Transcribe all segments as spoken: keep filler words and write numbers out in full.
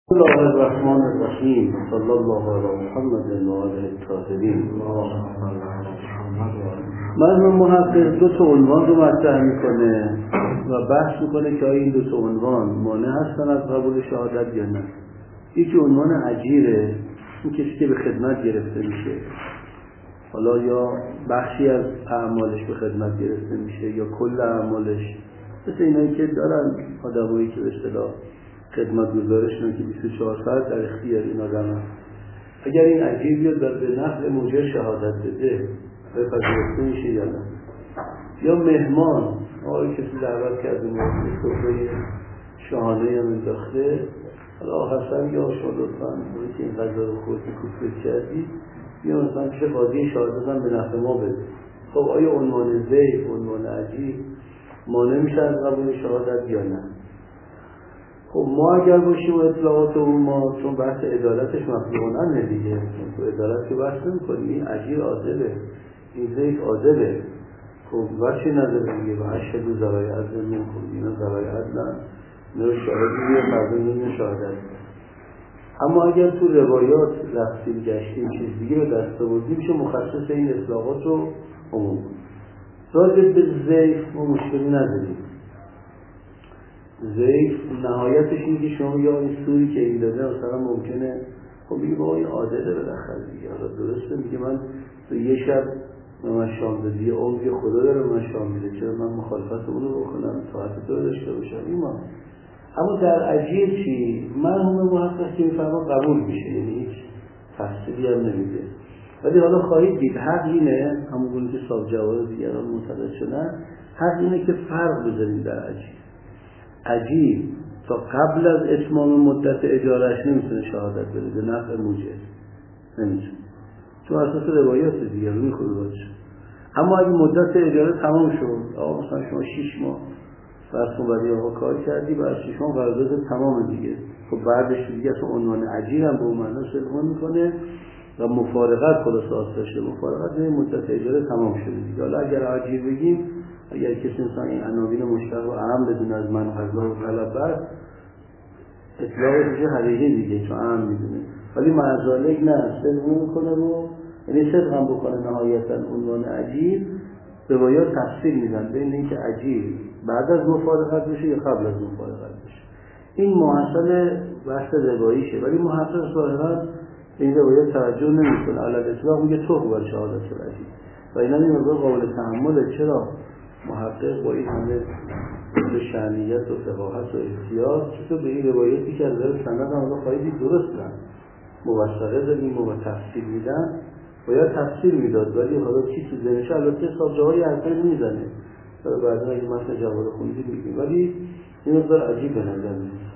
بسم الله الرحمن الرحیم صلی الله علی محمد و آله الطاهرین. مرحوم محقق دو تا عنوان رو مطرح میکنه و بحث میکنه که آیا این دو تا عنوان مانع هستن از قبول شهادت یا نه. یکی عنوان اجیره، این کسی که به خدمت گرفته میشه، حالا یا بخشی از اعمالش به خدمت گرفته میشه یا کل اعمالش، مثل اینایی که دارن آدمایی که به اصطلاح خدمت گزارشون که بیست و چهار ساعت در اختیار این آدم هست. اگر این اجیر بیاد و به نفع موجب شهادت بده پذیرفته میشه یا نه. یا مهمان، آقای کسی دعوت کرده موضوع سفره شاهانه هم انداخته، حالا حسن یا شما لطفاً موقعی که این غذا رو خودت کوفت کردی یا مثلا پیش قاضی شهادت هم به نفع ما بده. خب آیا عنوان ضیف، عنوان اجیر مانع میشه از قبول شهادت یا نه؟ خب ما اگر باشیم و اطلاعات اون ما، چون بحث عدالتش مفهومانه دیگه، تو عدالت که بحث نمی‌کنی، این اجیر عادله، این ضیف عادله، خب وچه نداره دیگه. و اشهدوا ذوی عدل منکم، اینا ذوی عدلن، اینا شاهدی بیه فردا این شهادت. اما اگر تو روایات رفتیم گشتیم چیز دیگه به دست آوردیم میشه مخصص این اطلاقات رو عموم. راجع به ضیف ما مشکلی نداریم. ضیف نهایتش اینه که شما یا این سوری که این داده مثلا ممکنه خب بگی بابا این عادله بالاخره دیگه، حالا درسته میگه من تو یه شب من شام دادی، یه عمری خدا داره من شام میده، چرا من مخالفت اون رو بکنم، طاعت تو داشته باشم ایمان. اما در اجیر چی؟ مرحوم محقق که میفرما قبول میشه، یعنی هیچ تفصیلی هم نمیده. ولی حالا خواهید دید حق اینه، همون که صاحب جواز دیگران معتقد شدن، حق اینه که فرق بذاریم در اجیر. اجیر تا قبل از اتمام مدت اجارهش نمیتونه شهادت بده به نفع موجب، نمیتونه، چون اساس روایات دیگه رو میخوره باشه. اما اگه مدت اجاره تمام شد، آقا مثلا شما شش ماه فرض کن بعد آقا کار کردی، بعد شش ماه قرارداد تمام دیگه، خب بعدش دیگه اصلا عنوان اجیر هم به اون معنا استفاده میکنه و مفارقت خلاص آساشه، مفارقت به مدت اجاره تمام شده دیگه. حالا اگر اجیر بگیم، اگر کسی مثلا این عناوین مشتق و اهم بدون از من غذا و طلب بعد اطلاق میشه حقیقی دیگه، چون اهم میدونه. ولی معذالک نه، صدق میکنه رو یعنی صدق هم بکنه نهایتا عنوان اجیر. روایات تفصیل میدن بین اینکه اجیر بعد از مفارقت بشه یا قبل از مفارقت بشه. این محصل بحث رواییشه، ولی محصل ظاهرا این روایات توجه نمیکنه. علی اطلاق میگه تو بر شهادت اجیر و اینا این موضوع قابل تحمله. چرا؟ محقق با این همه به شأنیت و فقاهت و احتیاط چطور به این روایتی که از نظر سند هم الله خواهیدی درستن موثقه داریم و تفصیل میدن، باید تفصیل میداد. ولی حالا چی تو ذهنش البته حساب جاهای حرفی میزنه، حالا بعدا اگه مثلا جواب خوندی میگیم، ولی این مقدار عجیب به نظر میاد.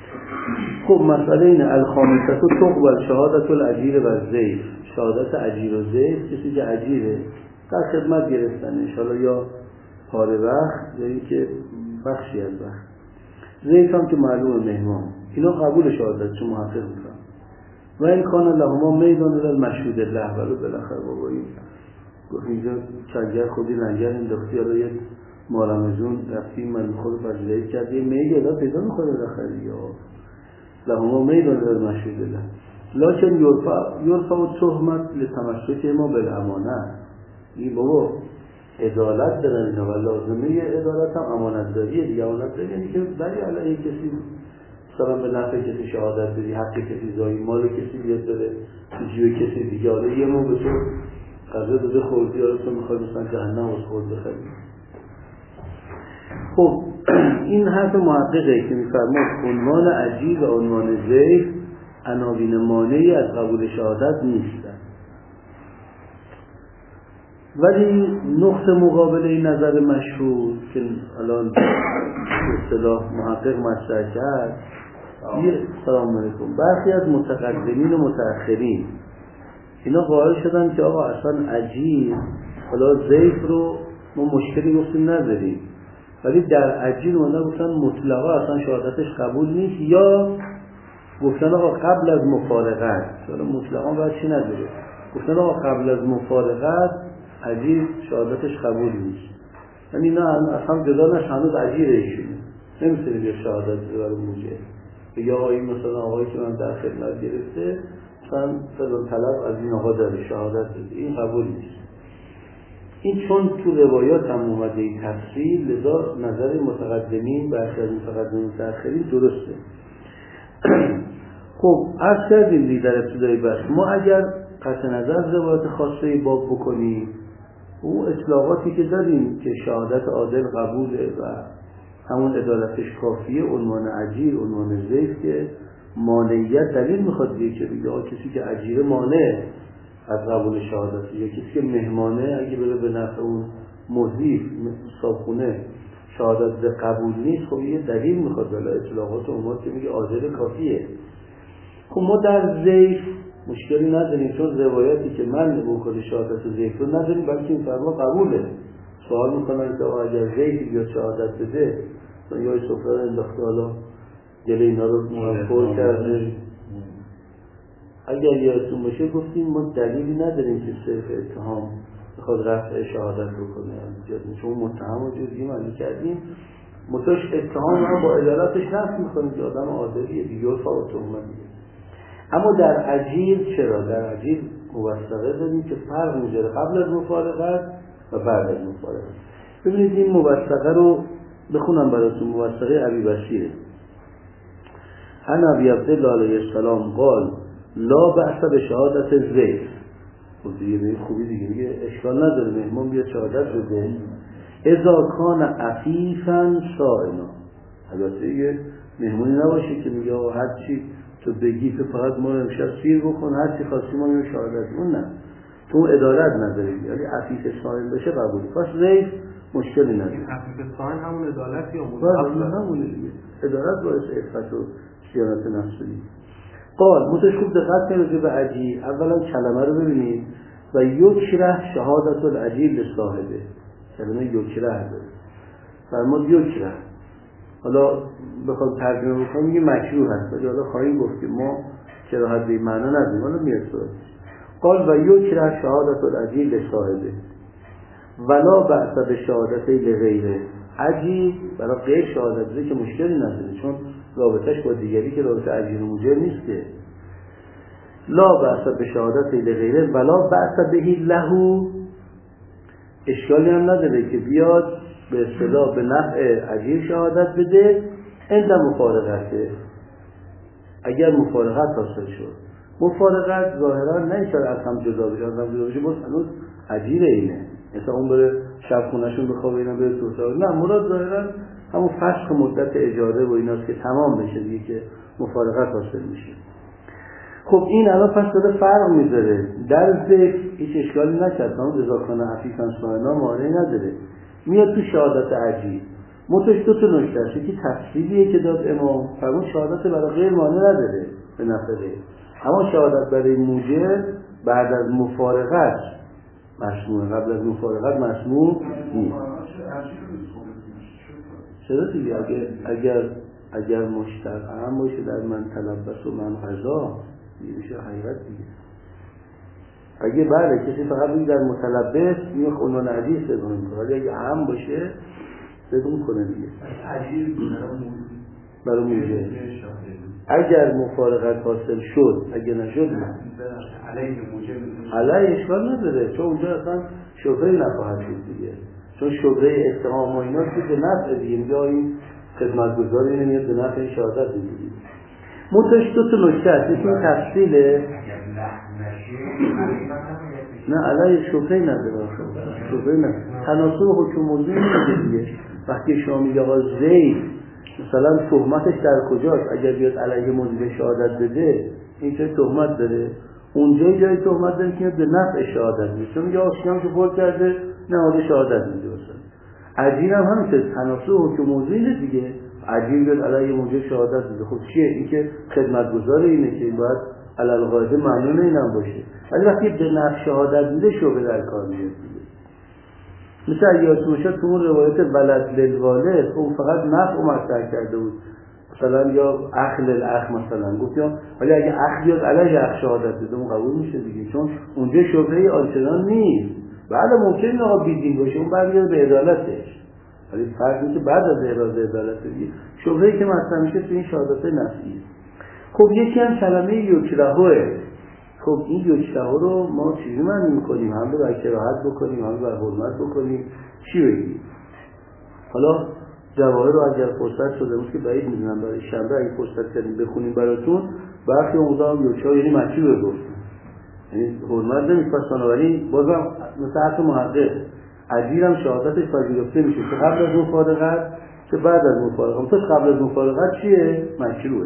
خب مسئله اینه الخامسه تو تقبل شهادت الاجیر و ضیف. شهادت اجیر و ضیف، کسی که اجیره در خدمت گرفتن انشاءالله یا پاره وقت یا اینکه بخشی از وقت، ضیف هم که معلوم مهمان، اینا قبول شهادت چون محقق میکنن. و این کان لهما میدان للمشهود له، ولو بالاخره بابایی گفت اینجا چنگر خودی لنگر انداختی، حالا یک مارمزون رفتیم من خود بجلهی کرد یه میگه ادا پیدا میکنه بالاخره یا لهما میدان للمشهود له لکن یرفع یرفع و تهمت لتمسک ما بالامانه. این بابا عدالت دارن اینا و لازمه عدالت هم امانت داریه دیگه. امانت داری یعنی که بری علیه کسی مثلا به نفع کسی شهادت بدی، حق کسی زایی، مال کسی بیاد داره تو جیب کسی دیگه، حالا یه مو به تو قضا داده خوردی، حالا تو میخوای مثلا جهنم از خورد بخری. خب این حرف محققه که میفرماد عنوان اجیر و عنوان ضیف عناوین مانعی از قبول شهادت نیستن. ولی نقطه مقابل این نظر مشهور که الان اصطلاح محقق مطرح کرد، سلام علیکم، برخی از متقدمین و متأخرین اینا قائل شدن که آقا اصلا اجیر حالا ضیف رو ما مشکلی گفتیم نداریم، ولی در اجیر اونا گفتن مطلقا اصلا شهادتش قبول نیست، یا گفتن آقا قبل از مفارقت، حالا مطلقا باید چی نداره، گفتن آقا قبل از مفارقت اجیر شهادتش قبول نیست. یعنی نه اصلا جدا نش، هنوز اجیر ایشونه نمیتونه بیا شهادت برای موجه. یا آقایی مثلا آقایی که من در خدمت گرفته مثلا فلان طلب از این آقا داره شهادت بده، این قبول نیست. این چون تو روایات هم اومده این تفصیل، لذا نظر متقدمین برخی از متقدمین متأخرین درسته. خب عرض کردیم دیگه در ابتدای بحث، ما اگر قطع نظر از روایات خاصه باب بکنیم، اون اطلاقاتی که داریم که شهادت عادل قبوله و همون عدالتش کافیه، عنوان اجیر، عنوان ضیف که مانعیت دلیل میخواد دیگه که بگه کسی که اجیر مانع از قبول شهادت، یا کسی که مهمانه اگه بره به نفع اون مضیف صابخونه شهادت به قبول نیست، خب یه دلیل میخواد. ولی اطلاقات عمومی که میگه عادل کافیه. خب ما در ضیف مشکلی نداریم، چون روایتی که من بکنه شهادت ضیف رو نداریم، بلکه این فرما قبوله. سوال میکنن که اگر ضیفی بیاد شهادت بده، یا سفره رو انداخته حالا گله اینا رو پر کرده، اگر یادتون باشه گفتیم ما دلیلی نداریم که صرف اتهام بخواد رفع شهادت بکنه، چون متهم و جزئی معلوم کردیم متوش اتهام هم با عدالتش نفی میکنه که آدم عادلیه دیگه و فاوت اومدیه. اما در عجیل چرا؟ در عجیل موثقه داریم که فرق میذاره قبل از مفارقت و بعد از مفارقت. ببینید این موثقه رو بخونم براتون، موثقه ابی بصیره. ان ابی عبدالله علیه السلام قال لا بأس به شهادت ضیف. خب دیگه به خوبی دیگه میگه اشکال نداره مهمان بیاد شهادت بده اذا کان عفیفا صائما. البته یه مهمونی نباشه که میگه هر چی تو بگی تو فقط ما امشب سیر بکن، هر چی خواستی ما میگه شهادت. اون نه، تو ادارت نداره، یعنی عفیف صائم بشه قبول. پس ضیف مشکلی نداره. عفیف صائم همون عدالت یا مضاف همونه دیگه. عدالت باعث عفت و صیانت نفسی. قال متشکل دقت کنید به عجیل. اولا کلمه رو ببینید و یکره شهادت العجیل لصاحبه. کلمه یکره داره. فرمود یکره. حالا بخوام ترجمه بکنم میگه مکروه هست. ولی حالا خواهیم گفت که ما کراهت به معنا نداریم. حالا میاد سوال. قال و یکره شهادت العجیل لصاحبه ولا بأس به شهادتی لغیره. عجیل برای غیر شهادت بده که مشکلی نداره، چون رابطش با دیگری که رابطه عجیل و موجب نیست که. لا بأس به شهادتی لغیره ولا بأس بهی لهو. اشکالی هم نداره که بیاد به اصطلاح به نفع عجیل شهادت بده عند مفارقته، اگر مفارقت حاصل شد. مفارقت ظاهرا نمیشه از هم جدا بشه، از هم جدا بشه باز هنوز عجیل اینه، مثلا اون بره شب خونه‌شون بخوابه اینا بره تو اتاق. نه، مراد ظاهرا همون فسخ مدت اجاره و ایناست که تمام بشه دیگه، که مفارقت حاصل میشه. خب این الان پس داره فرق میذاره. در ذکر هیچ اشکالی نکرد، اون رضاکان عفیفا صائما مانعی نداره. میاد تو شهادت عجیل متوش دو تا نکته است. یکی تفصیلیه که داد امام، فرمود شهادت برای غیر مانع نداره به نفع غیر، اما شهادت برای موجب بعد از مفارقت مسموع، قبل از مفارقت مسموع نیست. چرا دیگه؟ اگر اگر اگر مشترک هم باشه در من تلبس و من غذا دیگه میشه حقیقت دیگه. اگه بله کسی فقط میگه در متلبس میگه عنوان عجیل صدقون میکنه، ولی اگه هم باشه صدقون کنه دیگه. عجیل برای موجه اگر مفارقت حاصل شد، اگه نشد نه علیه موجه علیه اشکال نداره، چون اونجا اصلا شبهه نخواهد شد دیگه، چون شبهه اتهام و اینا که به نفع دیگه میگه این خدمتگزار اینه میاد به نفع این شهادت دیگه. متوش دو تا نکته هست. یکی تفصیله نه علیه شبهه نداره، شبهه نداره، تناسب حکم موضوع نیست دیگه. وقتی شما میگه آقا زید مثلا تهمتش در کجاست، اگر بیاد علیه موجب شهادت بده این چه تهمت داره؟ اونجا جای تهمت داره که به نفع شهادت میشه، چون میگه آشیام که پر کرده نه شهادت میده. مثلا عجیل هم همینطور تناسب حکم موضوع دیگه، عجیل بیاد علیه موجب شهادت بده. خب چیه؟ این که خدمتگزار اینه که باید علل قاعده ممنون اینم باشه، ولی وقتی به نفع شهادت میده شبهه در کار میاد دیگه. مثل یادتون باشه تو اون روایت ولد للوالد اون فقط نفع مطرح کرده بود، مثلا یا اخ للاخ مثلا گفت یا، ولی اگه اخ بیاد علیه اخ شهادت بده اون قبول میشه دیگه، چون اونجا شبهه آنچنان نیست. بعد ممکنه آقا بیدین باشه اون برمیگرده به عدالتش، ولی فرق اینه که بعد از ابراز عدالت دیگه شبهه‌ای که مطرح میشه تو این شهادت نفی. خب یکی هم کلمه یکرهه. خب این یکرهه رو ما چیزی معنی میکنیم؟ هم بر کراهت بکنیم، هم بر حرمت بکنیم، چی بگیم؟ حالا جواهر رو اگر فرصت شده بود که بعید میدونم برای شنبه اگه فرصت کردیم بخونیم براتون، برخی موضوع هم یکرهه یعنی مچی رو گفتیم، یعنی حرمت نمی‌پسند، ولی بازم مثل حرف محقق عجیرم شهادتش پذیرفته میشه که قبل از مفارقت که بعد از مفارقت. تو قبل از مفارقت چیه؟ مشروعه.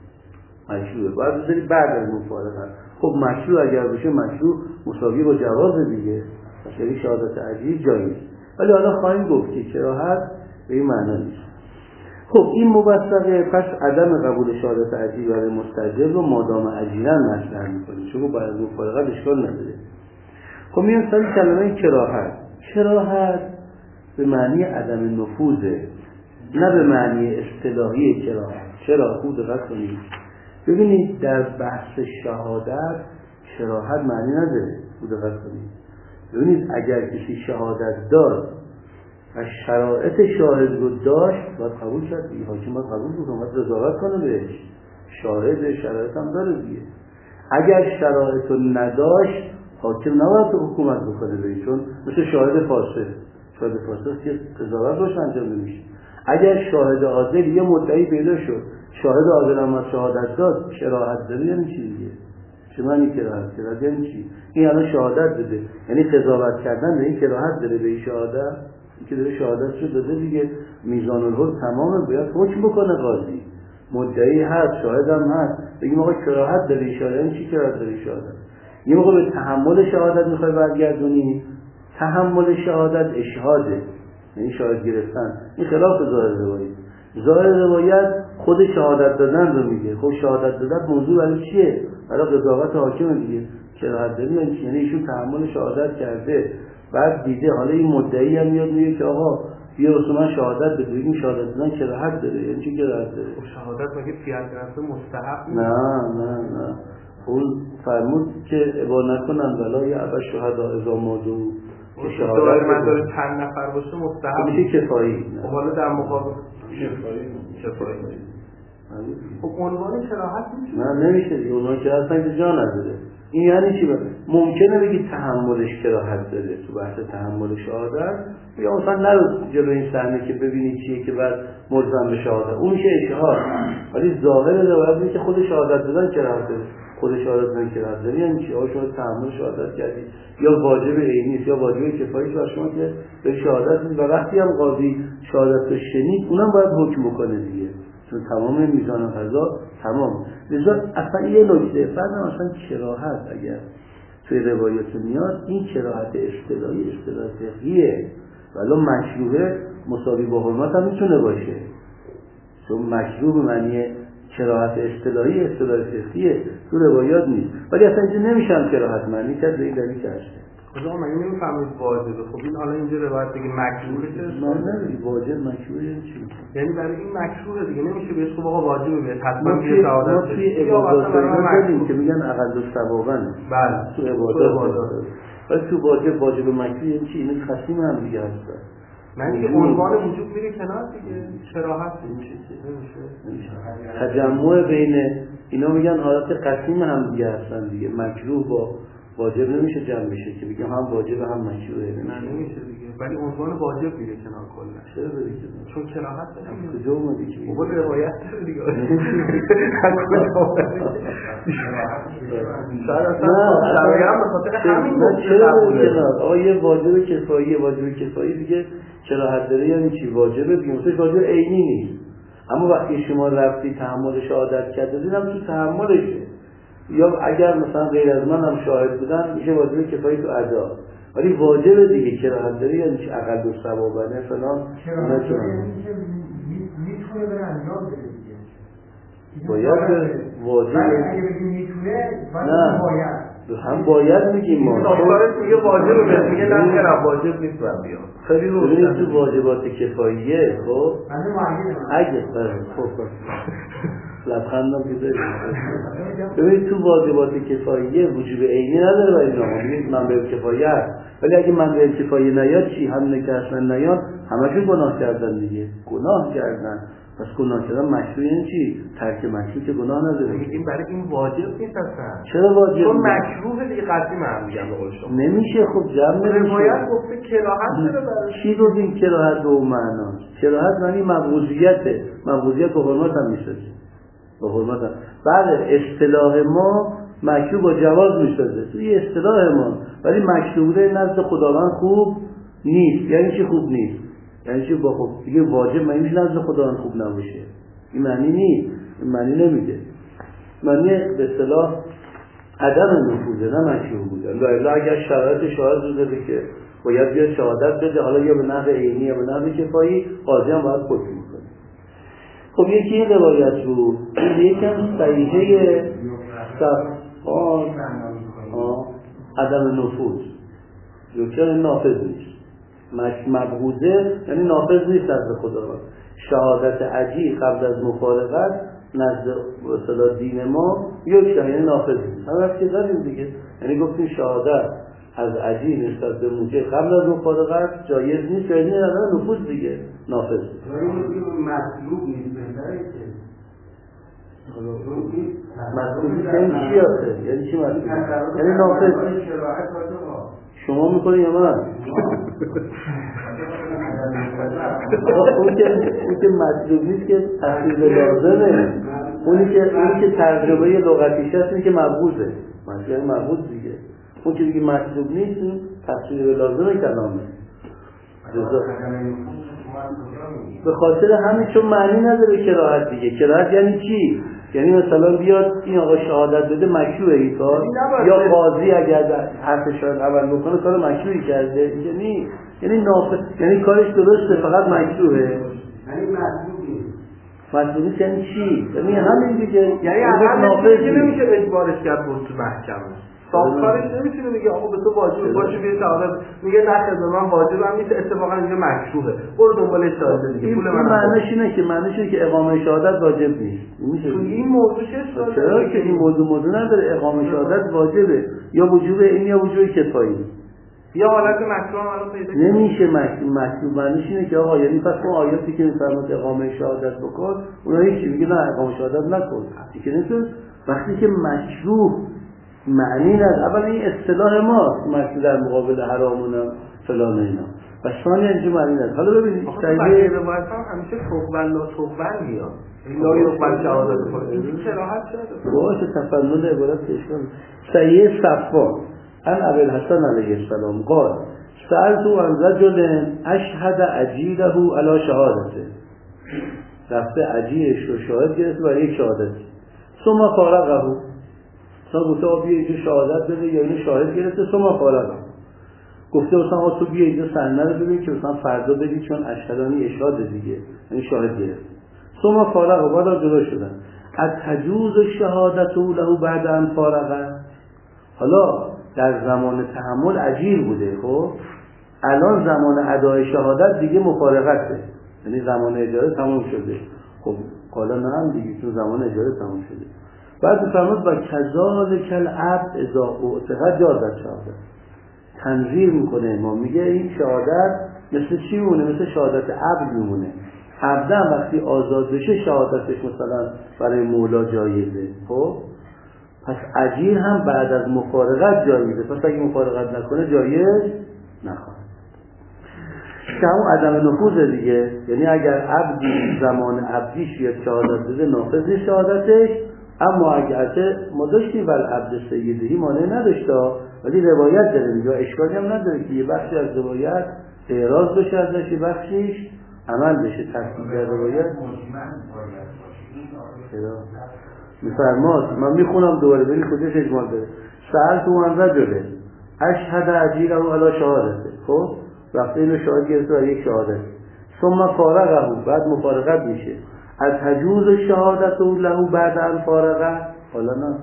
مشروعه باید بذاری بعد از مفارقت. خب مشروع اگر بشه مشروع مساوی با جواز دیگه، مثلا شهادت عجیب جایی. ولی حالا خواهیم گفت که کراهت به این معنی نیست. خب این مبصره پس عدم قبول شهادت عجیب برای مستجل رو مادام عجیلا مطرح می‌کنه، چون بعد از مفارقت اشکال نداره. خب میان سری کلمه کراهت. کراهت به معنی عدم نفوذه، نه به معنی اصطلاحی کراهت. چرا؟ خود دقت کنید. ببینید در بحث شهادت کراهت معنی نداره. خود دقت کنید. ببینید اگر کسی شهادت داد و شرایط شاهد رو داشت باید قبول کرد دیگه. حاکم باید قبول کنه، باید رضایت کنه بهش. شاهد شرایط هم داره دیگه. اگر شرایط رو نداشت حاکم نباید حکومت بکنه بهش، چون مثل شاهد فاسد. شاهد فاسد که قضاوت روش انجام نمیشه. اگر شاهد عادل یه مدعی پیدا شد، شاهد عادل هم از شهادت داد، کراهت داره یعنی چی دیگه؟ چه معنی کراهت؟ کراهت یعنی چی؟ این الان شهادت داده، یعنی قضاوت کردن به این کراهت داره به این شهادت. که داره شهادت شد داده دیگه، میزان الحق تمامه، باید حکم بکنه قاضی. مدعی هست، شاهد هم هست، بگیم آقا کراهت داره شهادت. یعنی چی کراهت داره شهادت؟ یه موقع به تحمل شهادت میخوای برگردونی، تحمل شهادت اشهاده، یعنی شاهد گرفتن. این خلاف ظاهر روایت. ظاهر روایت خود شهادت دادن رو میگه. خب شهادت دادن موضوع برای چیه؟ برای قضاوت حاکم دیگه. کراهت داری یعنی چی؟ یعنی ایشون تحمل شهادت کرده، بعد دیده حالا این مدعی هم میاد میگه که آقا بیا واسه من شهادت بده. بگیم شهادت دادن کراهت داره. یعنی چی کراهت داره؟ خب شهادت مگه فیات رفته مستحب نیست؟ نه نه نه. اون فرمود که عبا نکنن ولای عبا شهدا ازا مادو که شهادت مدار چند نفر باشه مستحب میشه کفایی. خب حالا در مقابل کفایی کفایی خب عنوان کراهت میشه؟ نه نمیشه دیگه. عنوان کراهت اصلا که جا نداره. این یعنی چی؟ ممکنه بگی تحملش کراهت داره تو بحث تحمل شهادت، یا مثلا نرو جلو این صحنه که ببینی چیه که بعد ملزم به شهادت، اون میشه اشهاد. ولی ظاهر روایت اینه که خود شهادت دادن کراهت داره. خود شهادت دادن کراهت داره یعنی چی؟ آقا شما تحمل شهادت کردی، یا واجب عینی است یا واجب کفایی بر شما که به شهادت میدید، و وقتی هم قاضی شهادت رو شنید اونم باید حکم بکنه دیگه، چون تمام میزان قضا تمام. لذا اصلا یه نکته فرض مثلا کراهت اگر توی روایت میاد، این کراهت اصطلاحی اصطلاح فقهیه، ولی مشروعه مساوی با حرمت هم میتونه باشه، چون مشروع به معنی کراهت اصطلاحی اصطلاح فقهیه، تو روایات نیست. ولی اصلا اینجا نمیشن کراهت معنی کرد به این دلیل که هسته. خدا مگه نمیفهمید واجبه؟ خب این حالا اینجا روایت بگه مکروهه چه؟ من نمیگم واجب مکروه یعنی چی؟ یعنی برای این مکروهه دیگه، نمیشه بهش خب آقا واجبه بهش حتما ما یه سعادت ما توی عبادات داریم که میگن اقل الثوابن. بله تو عبادات. ولی تو واجب واجب مکروه یعنی چی؟ این خصیم هم دیگه هست. من دیگه عنوان وجود میره کنار دیگه، چراحت نمیشه نمیشه. تجمع بین اینا میگن حالت قسیم هم دیگه هستن دیگه. مکروه با واجب نمیشه جمع میشه که بگم هم واجب هم مشروعه. نه نمیشه دیگه، ولی عنوان واجب میره کنار کلا. چرا بری کنار؟ چون کراهت نمیشه. کجا اومدی که اون روایت داره دیگه. نه شرایط هم به خاطر همین چرا آقا یه واجب کفایی واجب کفایی دیگه کراهت داره یعنی چی؟ واجبه دیگه، مثلا واجب عینی نیست. اما وقتی شما رفتی تحملش عادت کردید هم تو تحملشه، یا اگر مثلا غیر از من هم شاهد بودن میشه واجب کفایی تو ادا، ولی واجب دیگه کراهت داره یعنی چی؟ اقل دو ثوابنه فلان. کراهت داره یعنی که میتونه بره انجام بده دیگه، باید واجب. اگه بگیم میتونه باید باید هم باید میگیم ما ناکارش میگه واجبه، میگه نه نه واجب نیست من بیام. خیلی روشن تو واجبات کفاییه. خب اگه خب لبخندم بیداری ببینید تو واجبات کفاییه وجوب عینی نداره برای اینا، ببینید منبع کفایه هست، ولی اگه منبع کفایه نیاد چی؟ همونه که اصلا نیاد همشون گناه کردن دیگه، گناه کردن. پس گناه کردن مشروع یعنی چی؟ ترک مشروع که گناه نداره. این برای این واجب نیست اصلا. چرا واجب؟ چون مکروه دیگه قطعی من میگم به قول شما. نمیشه. خب جمع نمیشه. روایت گفته کراهت چرا برای چی گفتیم کراهت دو معنا؟ کراهت معنی مبغوضیته. مبغوضیت به حرمت هم میشازه. به حرمت هم. بله اصطلاح ما مکروه با جواز میشازه. توی اصطلاح ما. ولی مکروه نزد خداوند خوب نیست. یعنی چی خوب نیست؟ یعنی چی با خوب دیگه واجب معنی میشه نزد خداوند خوب نباشه. این معنی نیست. این معنی نمیده. معنی به اصطلاح عدم نفوذه، نه مشروع بوده. لاالا اگر شرایط شاهد رو داده که باید بیاد شهادت بده، حالا یا به نحو عینی یا به نحو کفایی، قاضی هم باید حکم میکنه. خب یکی این روایت رو یکم صحیحه صفحان عدم نفوذ یکم نافذ نیست. مبغوضه یعنی نافذ نیست از خدا. شهادت عجی قبل از مفارقت نزد اصطلاح دین ما یک یعنی نافذ نیست. هم وقتی داریم دیگه، یعنی گفتیم شهادت از عجی نسبت به موجه قبل از مفارقت جایز نیست، یعنی نداره نفوذ دیگه نافذ نیست. مطلوب نیست بهتره که مطلوبی یعنی چی آخه؟ یعنی چی مطلوبی؟ یعنی نافذ شما میکنی یا من؟ اون که اون که مطلوب نیست که تحصیل لازمه. اونی که اونی که ترجمه لغتیش هست اینه که مبغوضه. مطلوب مبغوض دیگه. اون که دیگه مطلوب نیست تحصیل لازمه کلامه. به خاطر همین چون معنی نداره کراهت دیگه. کراهت یعنی چی؟ یعنی مثلا بیاد این آقا شهادت بده مشروعه این کار، یا قاضی اگر حرف شاهد عمل بکنه کار مشروعی کرده، یعنی یعنی نافذ، یعنی کارش درسته فقط مشروعه. یعنی مطلوب نیست. مطلوب نیست یعنی چی؟ یعنی همین دیگه. یعنی اصلا نافذ نمیشه اجبارش کرد برو تو محکمه. ساختارش نمیتونه میگه آقا به تو واجب باشه بیا شهادت، میگه نه خدمت من واجبم نیست، اتفاقا اینجا مشروعه برو دنبال شهادت دیگه. پول من معنیش اینه که معنیش اینه که اقامه شهادت واجب نیست. تو این موضوع چه چرا که این موضوع موضوع نداره. اقامه شهادت واجبه، یا وجوب این یا وجوب کفایی. یا حالت مشروع الان پیدا نمیشه. مشروع معنیش اینه که آقا یعنی پس اون آیاتی که میفرماد اقامه شهادت بکن، اونها هیچ میگه نه اقامه شهادت نکن. دیگه نمیشه. وقتی که مشروع معنی نداره. اولا این اصطلاح ماست مشروع در مقابل حرامون فلان اینا، و ثانیا اینجا معنی نداره. حالا ببینید صحیح روایت هم همیشه توبن لا توبن میاد، لا یقبل شهادت کنه. این صراحت شده باشه تفنن عبارت اشکال. صحیح صفوان ان ابی الحسن علیه السلام قال سألت عن رجل اشهد عجیله علی شهادته. رفته عجیلش رو شاهد گرفته برای یک شهادتی. ثم فارغه مثلا گفته آقا بیا اینجا شهادت بده، یا اینو شاهد گرفته ثم فارغه گفته مثلا آقا تو بیا اینجا صحنه رو ببین که مثلا فردا بدی چون اشهدانی اشهاد دیگه، یعنی شاهد گرفت. ثم فارغه بعد جدا شدن. از تجوز شهادت له بعد ان فارغه. حالا در زمان تحمل اجیر بوده، خب الان زمان ادای شهادت دیگه مفارقته، یعنی زمان اجاره تمام شده. خب حالا نه هم دیگه چون زمان اجاره تمام شده. بعد فرمود با کذالک العبد اذا اعتقد جازت شهادت. تنظیر میکنه ما میگه این شهادت مثل چی مونه؟ مثل شهادت عبد میمونه. عبد هم وقتی آزاد بشه شهادتش مثلا برای مولا جایزه. خب پس اجیر هم بعد از مفارقت جایزه. پس اگه مفارقت نکنه جایز نخواهد. که همون عدم نفوذ دیگه. یعنی اگر عبدی زمان عبدیش بیاد شهادت بده نافذ شهادتش. اما اگرچه ما داشتیم ول عبد سیدهی مانع نداشته، ولی روایت داره دیگه، اشکالی هم نداره که یه بخشی از روایت اعراض بشه ازش، یه بخشیش عمل بشه. تصدیق در روایت میفرماد. من میخونم دوباره ببین خودش اجمال داره. سألت عن رجل اشهد عجیله علی شهادته. خب رفته اینو شاهد گرفته و یک شهادت. ثم فارغه بعد مفارقت میشه. از تجوز شهادت له بعد ان فارغه. حالا نه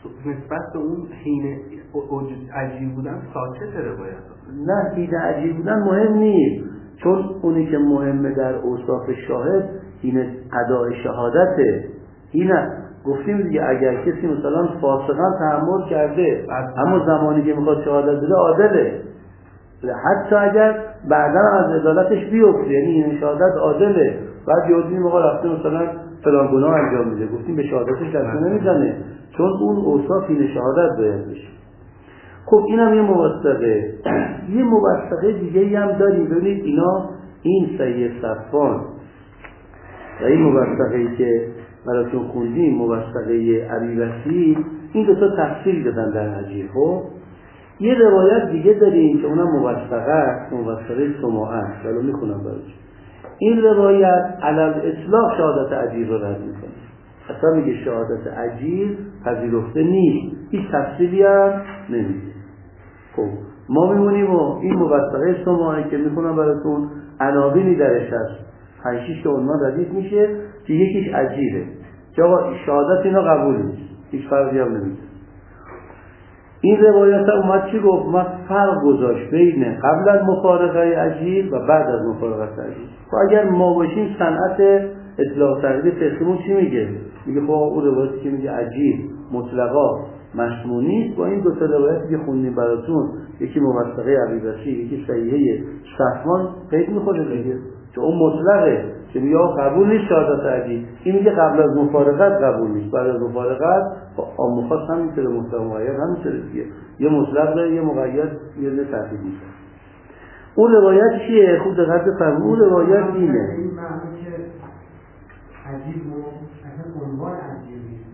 نسبت به اون حین عجیب بودن ساکت روایت. نه حین عجیب بودن مهم نیست، چون اونی که مهمه در اوصاف شاهد این ادای شهادته. اینه گفتیم دیگه اگر کسی مثلا فاسقا تحمل کرده اما زمانی که میخواد شهادت بده عادله، حتی اگر بعدا از عدالتش بیفته، یعنی این شهادت عادله، بعد یادی موقع رفته مثلا فلان گناه انجام میده، گفتیم به شهادتش دست نمیزنه، چون اون اوصاف این شهادت باید بشه. خب اینم یه موثقه. یه موثقه دیگه هم داریم. ببینید اینا این سید صفوان و این موثقه‌ای که براتون خوندیم موثقه ابیوسیع، این دو تا تفصیل دادن در عجیب. خب یه روایت دیگه داریم که اونم موثقه است، موثقه سماعه است. حالا میخونم براتون. این روایت علل اطلاق شهادت عجیب رو رد میکنه، اصلا میگه شهادت عجیب پذیرفته نیست، هیچ تفصیلی هم نمیده. خب ما میمونیم و این موثقه سماعه که میخونم براتون عناوینی درش هست، پنج شش تا عنوان ردیف میشه که یکیش عجیبه که آقا شهادت اینا قبول نیست، هیچ فرقی هم نمیده. این روایت اومد چی گفت؟ اومد فرق گذاشت بین قبل از مفارقه عجیب و بعد از مفارقه عجیب. خب اگر ما باشیم صنعت اطلاق تقدیر فقهیمون چی میگه؟ میگه خب اون روایتی که میگه عجیب مطلقا مشمول نیست با این دو تا روایتی که خوندیم براتون، یکی موثقه ابیوسیع یکی صحیحه صفوان، قید میخوره دیگه، که اون مطلقه که میگه قبول نیست شهادت عجیب، این میگه قبل از مفارقت قبول نیست، بعد از مفارقت آم مخاص همینطوره، مطلق مقید همینطوره دیگه، یه مطلق یه مقید یه نه تحقیق نیست. اون روایت چیه؟ خود دقت بفرمایید. اون روایت اینه این معنی که عجیب و اصلا عنوان عجیب نیست،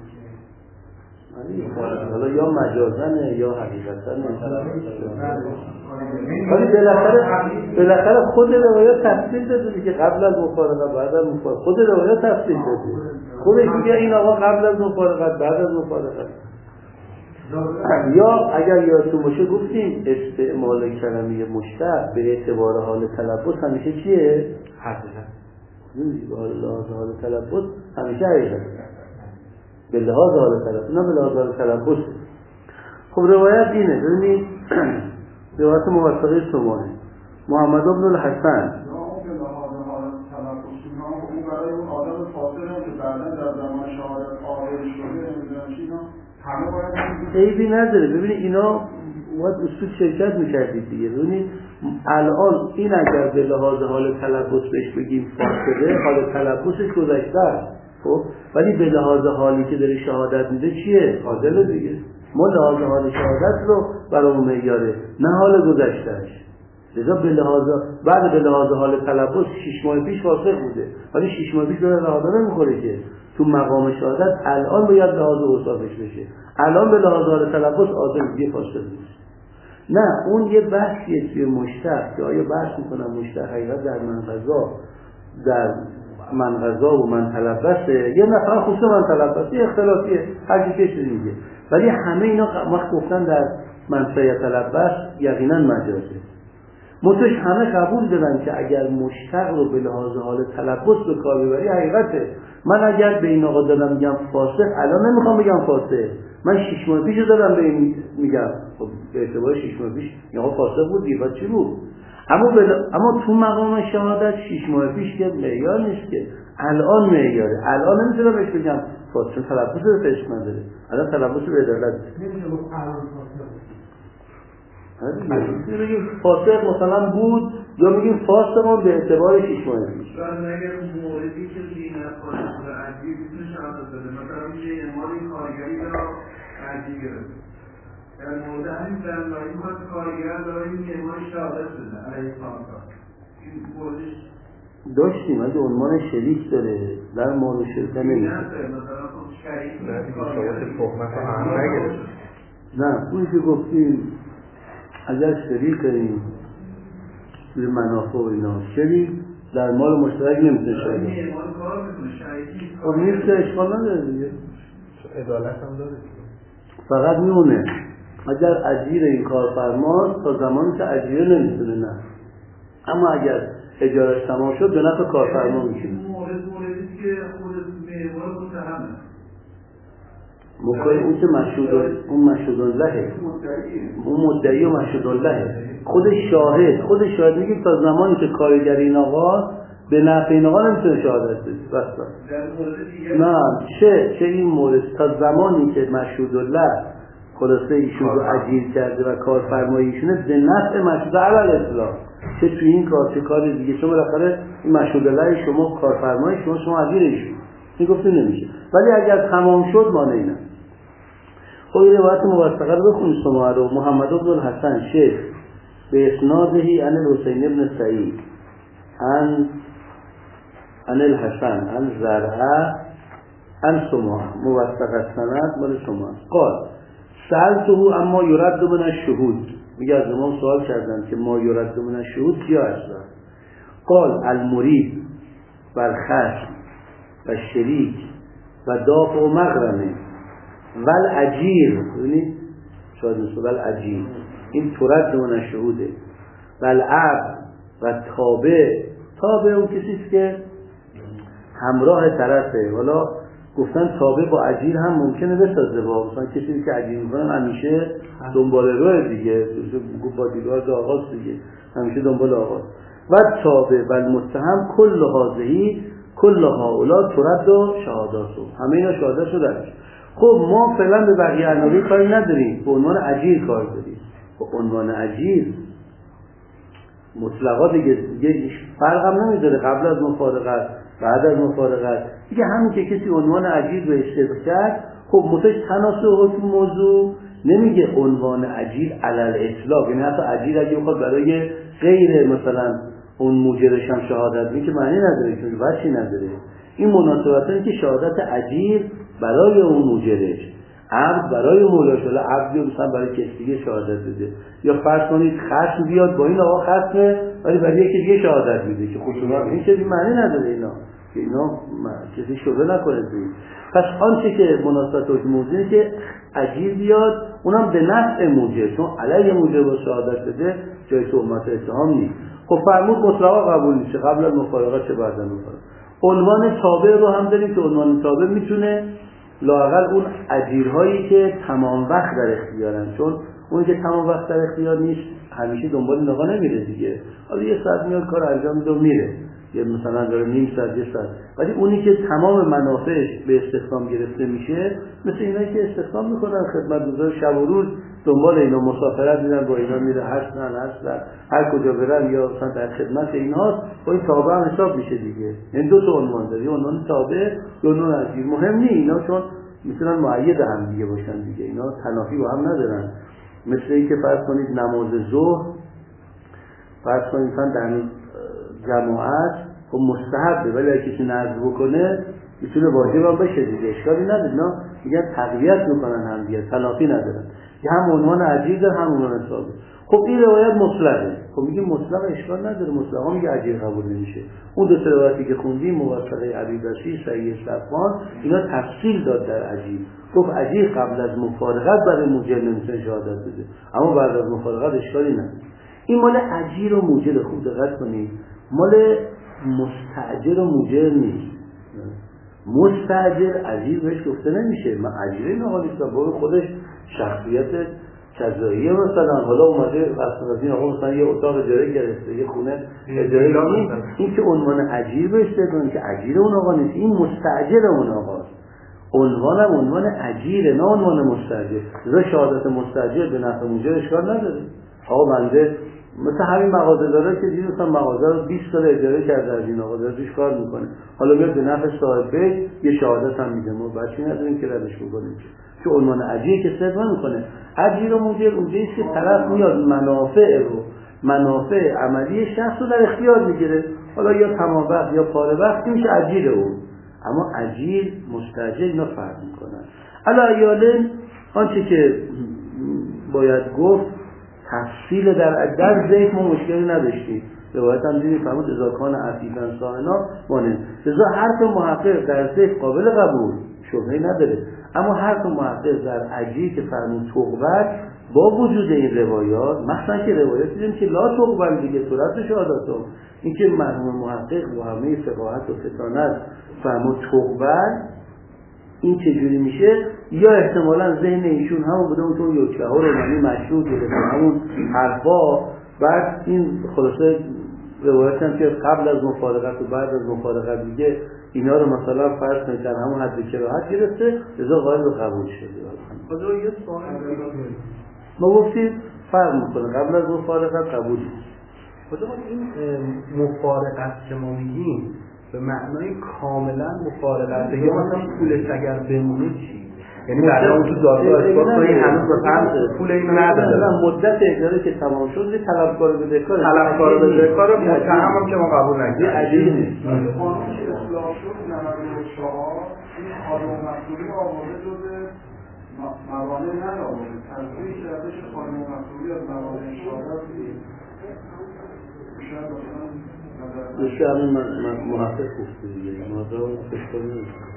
حالا یا مجازنه یا حقیقتنه، ولی بالاخره بالاخره خود روایت تفصیل داده که قبل از مفارقت بعد از مفارقت، خود روایت تفصیل داده، خودش میگه این آقا قبل از مفارقت بعد از مفارقت. یا اگر یادتون باشه گفتیم استعمال کلمه مشتق به اعتبار حال تلفظ همیشه چیه؟ حقیقت. به لحاظ حال تلفظ همیشه حقیقت، به لحاظ حال تلفظ نه به لحاظ حال تلفظ. خب روایت اینه، ببینید روایت موثقه سماعه محمد بن الحسن عیبی نداره. ببینید اینا باید اصول شرکت میکردید دیگه. ببینید الان این اگر به لحاظ حال تلفظ بهش بگیم فاسده، حال تلفظش گذشته است، خب ولی به لحاظ حالی که داره شهادت میده چیه؟ عادل دیگه. ما لحاظ حال شهادت رو برامون معیاره، نه حال گذشتهش. لذا به لحاظ بعد به لحاظ حال تلفظ شش ماه پیش فاسق بوده، ولی شش ماه پیش داره رهاده نمیخوره که تو مقام شهادت الان باید لحاظ اوصافش بشه. الان به لحاظ حال تلفظ عادل دیگه فاسق نیست. نه اون یه بحثیه توی مشتق که آیا بحث میکنم مشتق حقیقت در منقضا در منقضا و من تلبسه، یه نفر خصوص من تلبسه اختلافیه، هر کی کسی میگه، ولی همه اینا وقت گفتن در منفعه تلبس یقینا مجازه. متوش همه قبول دادن که اگر مشتق رو به لحاظ حال تلبس به کار ببری حقیقته. من اگر به این آقا دادم میگم فاسق، الان نمیخوام بگم فاسق، من شش ماه پیش دادم به این میگم، خب به اعتبار شش ماه پیش این آقا فاسق بود دیگه، چی بود؟ اما بل... اما تو مقام شهادت شش ماه پیش که معیار نیست که، الان معیاره. الان نمیتونم بهش بگم فاسق، تلبس رو فشک نداره، الان تلبس به عدالت نمیشه گفت الان فاسق. هر میگیم فاسق مثلا بود یا میگیم فاسق به اعتبار شش ماه پیش. مثلا اگر موردی که دین فاسق عجیب میتونه شهادت بده، مثلا میشه اعمال کارگری را عجیب گرفت، در مورد همین فرمایی میخواد کارگر داره این اعمال شهادت بده علیه خانقاه، این موردش داشتیم از عنوان شریک داره در مال و شرکه نمیشه. مثلا خب شریک نه دیگه شهادت تهمت رو هم نگرفت. نه اونی که گفتیم اگر شریک داریم به منافع و اینا، شریک در مال مشترک نمیتونه شریک. این اعمال کار میکنه شریکی خب نیست که اشکال نداره دیگه، عدالت هم داره. فقط میمونه اگر اجیر این کارفرماست تا زمانی که اجیر نمیتونه، نه اما اگر اجارش تمام شد به نفع کارفرما میشه. مورد موردی که خود معمار متهمه مکای اون که مشهود اون مشهود الله اون مدعی و مشهود الله خود شاهد خود شاهد میگه تا زمانی که کارگر این آقا به نفع این آقا نمیتونه شهادت بده. بس بس نه چه چه این مورد تا زمانی که مشهود الله خلاصه ایشون رو اجیر کرده و کارفرمای ایشونه به نفع مشهود علی الاطلاق، چه توی این کار چه کار دیگه، چون بالاخره این مشهود الله شما کارفرمای شما شما اجیر ایشون این گفته نمیشه. ولی اگر تمام شد مانعی نه. خب این روایت موثقه رو بخونید شما رو. محمد بن الحسن شیخ به اسنادهی عن الحسین بن سعید عن عن الحسن عن زرعه عن سماع موثق سند مال شما قال سألته اما یرد من الشهود، میگه از امام سوال کردن که ما یرد من الشهود کیا هستن؟ قال المرید و الخصم و شریک و دافع و مغرمه و الاجیر، ببینید شاید مثل و الاجیر این ترد من الشهوده و العبد و تابع. تابع اون کسیست که همراه طرفه. حالا گفتن تابع با اجیر هم ممکنه بسازه، با مثلا کسی که اجیر میکنن همیشه دنبال روی دیگه با دیگاه آغاز دیگه همیشه دنبال آغاز. و تابع و المتهم کل حاضهی کل هاولا ترد و شهاداتو، همه اینا شهادت شده درش. خب ما فعلا به بقیه عناوین کاری نداریم، به عنوان اجیر کار داریم. به عنوان اجیر مطلقا دیگه دیگه فرق هم نمیذاره قبل از مفارقت بعد از مفارقت دیگه، همین که کسی عنوان اجیر به اشتباه کرد خب متش تناسب حکم موضوع نمیگه عنوان اجیر علل اطلاق، یعنی حتی اجیر اگه بخواد برای غیر مثلا اون موجرش هم شهادت میگه معنی نداره، چون وجهی نداره. این مناسبتایی که شهادت اجیر برای اون موجرش، عبد برای مولاش، ولی عبدی مثلا برای کسی دیگه شهادت بده، یا فرض کنید خشم بیاد با این آقا خشمه ولی برای یکی دیگه شهادت میده که خصوصا این چیزی معنی نداره اینا که اینا کسی شبه نکنه توی. پس آنچه که مناسبت حکم موضوعی که اجیر بیاد اونم به نفع موجر، چون علیه موجر با شهادت بده جای تهمت اتهام نیست. خب فرمود مطلقا قبول میشه قبل از مفارقت چه بعد از مفارقت. عنوان تابع رو هم داریم که عنوان تابع میتونه لااقل اون اجیرهایی که تمام وقت در اختیارن، چون اون که تمام وقت در اختیار نیست همیشه دنبال این آقا نمیره دیگه، حالا یه ساعت میاد کار انجام میده و میره، یه مثلا داره نیم ساعت یه ساعت. ولی اونی که تمام منافعش به استخدام گرفته میشه مثل اینایی که استخدام میکنن خدمتگزار شب و روز دنبال اینا مسافرت میرن با اینا میره هستن هستن هر کجا برن یا مثلا در خدمت اینهاست، با این تابع هم حساب میشه دیگه. یعنی دو تا عنوان داره، عنوان تابع و عنوان اجیر. مهم نیست اینا چون میتونن معید هم دیگه باشن دیگه، اینا تنافی با هم ندارن. مثل این که فرض کنید نماز ظهر فرض کنید مثلا در جماعت خب مستحبه، ولی اگه کسی نذر بکنه میتونه واجب هم بشه دیگه، اشکالی نداره. اینا میگن تقویت میکنن هم دیگه، تلافی ندارن. یه هم عنوان اجیر داره هم عنوان ثابت. خب این روایت مطلقه، خب میگه مطلق اشکال نداره، مطلقا میگه اجیر قبول نمیشه. اون دو تا روایتی که خوندیم موثقه عبیدسی صحیح صفوان اینا تفصیل داد در اجیر، گفت اجیر قبل از مفارقت برای موجر نمیتونه شهادت بده، اما بعد از مفارقت اشکالی نداره. این مال اجیر و موجر، خوب دقت کنید، مال مستاجر و موجر نیست. مستاجر اجیر بهش گفته نمیشه، من اجیر این آقا نیستم، با خودش شخصیت کذاییه. مثلا حالا اومده اصلا از این آقا مثلا یه اتاق اجاره گرفته، یه خونه اجاره گرفته، این که عنوان اجیر بهش دادن که اجیر اون آقا نیست، این مستاجر اون آقاست. عنوانم عنوان اجیره نه عنوان مستاجر. لذا شهادت مستاجر به نفع موجر اشکال نداره. آقا بنده مثل همین مغازه داره که دیگه مثلا مغازه رو بیست سال اجاره کرده از این آقا داره توش کار میکنه، حالا میاد به نفع صاحب بیت یه شهادت هم میده، ما بچی نداریم که ردش بکنیم که عنوان اجیر که صدق نمیکنه. اجیر و موجر اونجاییست که طرف میاد منافع رو منافع عملی شخص رو در اختیار میگیره، حالا یا تمام وقت یا پاره وقت میشه اجیر اون. اما اجیر مستاجر اینا فرق میکنن. علی ایالن آنچه که باید گفت تفصیل در در ذکر ما مشکلی نداشتیم، روایت هم دیدیم فرمود اذا کان عفیفا صائنا مانه. لذا حرف محقق در ذکر قابل قبول شبهه‌ای نداره، اما حرف محقق در اجیر که فرمود تقبل با وجود این روایات، مثلا که روایت دیدیم که لا تقبل دیگه صورت شهادتو، این که مرحوم محقق با همه فقاهت و فطانت فرمود تقبل، این چجوری میشه، یا احتمالاً ذهن ایشون همون بوده اون تو یوچه ها رو معنی مشروع گرفته همون حرفا، بعد این خلاصه روایت هم که قبل از مفارقت و بعد از مفارقت دیگه اینا رو مثلا فرض کنید همون حد کراهت گرفته، لذا قائل به قبول شده. حالا یه سوال ما گفتیم فرق میکنه قبل از مفارقت قبول. خدا این مفارقت که ما میگیم به معنای کاملا مفارقت یا مثلا پولش اگر بمونه چی؟ یعنی بعد اون تو دادگاه اثبات کنه هنوز مثلا پول اینو نداره، مدت اجاره که تمام شد یه طلبکار بدهکار طلبکار بدهکار متهم هم که ما قبول نکردیم. عجیبه نیست. قانون که اصلاح شد نود و چهار این قانون مسئولی آورده جزء موانع نیاورده، تنظیم کردش قانون مسئولی از موانع شهادت شاید مثلا محقق گفته دیگه، مادر فکر کنید